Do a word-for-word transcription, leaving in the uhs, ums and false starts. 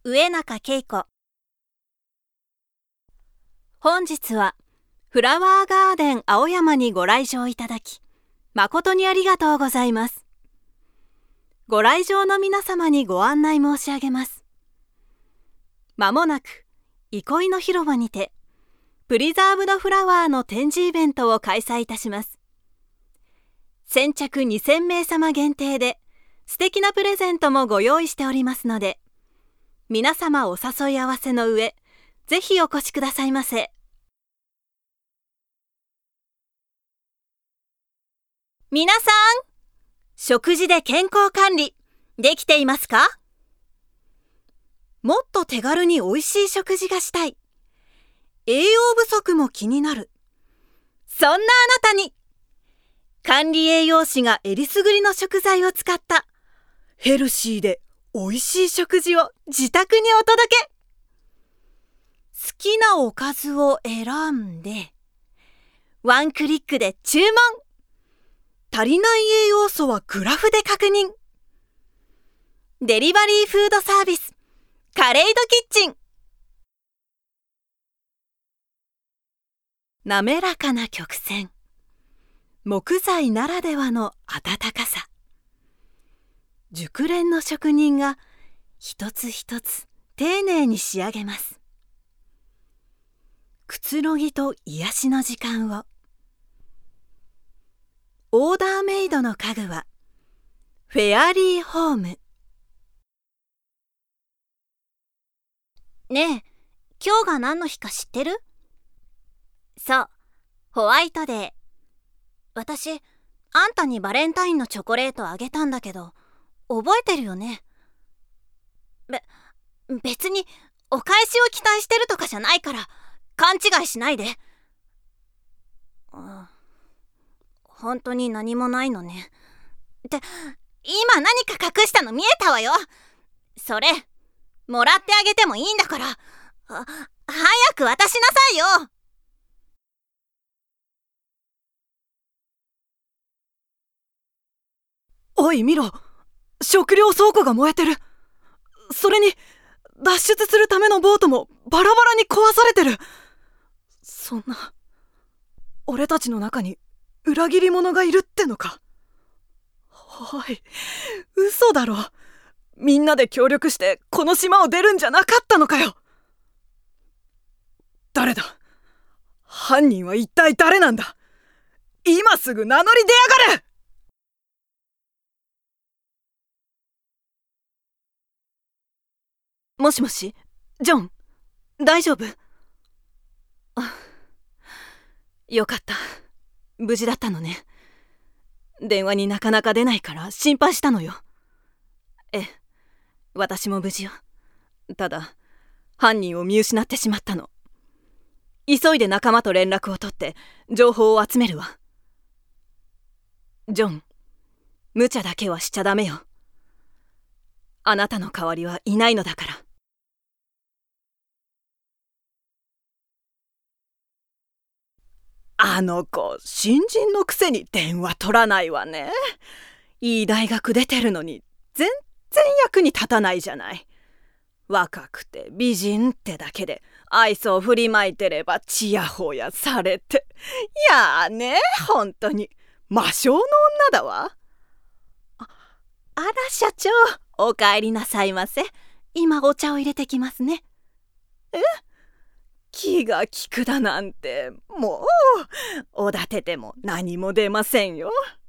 上中恵子。本日はフラワーガーデン青山にご来場いただき誠にありがとうございます。ご来場の皆様にご案内申し上げます。まもなく憩いの広場にてプリザーブドフラワーの展示イベントを開催いたします。先着にせんめい様限定で素敵なプレゼントもご用意しておりますので、皆様お誘い合わせの上、ぜひお越しくださいませ。皆さん、食事で健康管理できていますか？もっと手軽においしい食事がしたい。栄養不足も気になる。そんなあなたに、管理栄養士がえりすぐりの食材を使ったヘルシーでおいしい食事を自宅にお届け。好きなおかずを選んで、ワンクリックで注文。足りない栄養素はグラフで確認。デリバリーフードサービス、カレイドキッチン。滑らかな曲線。木材ならではの温かさ。熟練の職人が一つ一つ丁寧に仕上げます。くつろぎと癒しの時間を。オーダーメイドの家具はフェアリーホーム。ねえ、今日が何の日か知ってる？そう、ホワイトデー。私、あんたにバレンタインのチョコレートあげたんだけど、覚えてるよね？べ、別にお返しを期待してるとかじゃないから、勘違いしないで。うん、本当に何もないのね。って、今何か隠したの見えたわよ。それ、もらってあげてもいいんだから、あ、早く渡しなさいよ。 おい見ろ、食料倉庫が燃えてる。それに脱出するためのボートもバラバラに壊されてる。そんな、俺たちの中に裏切り者がいるってのか？おい、嘘だろ。みんなで協力してこの島を出るんじゃなかったのかよ。誰だ？犯人は一体誰なんだ？今すぐ名乗り出やがれ！もしもし、ジョン、大丈夫？あ、よかった。無事だったのね。電話になかなか出ないから心配したのよ。ええ、私も無事よ。ただ、犯人を見失ってしまったの。急いで仲間と連絡を取って情報を集めるわ。ジョン、無茶だけはしちゃダメよ。あなたの代わりはいないのだから。あの子、新人のくせに電話取らないわね。いい大学出てるのに全然役に立たないじゃない。若くて美人ってだけで愛想を振りまいてればちやほやされて。いやーね、本当に魔性の女だわ。あ、あら社長、お帰りなさいませ。今お茶を入れてきますね。え？気が利くだなんて、もうおだてても何も出ませんよ。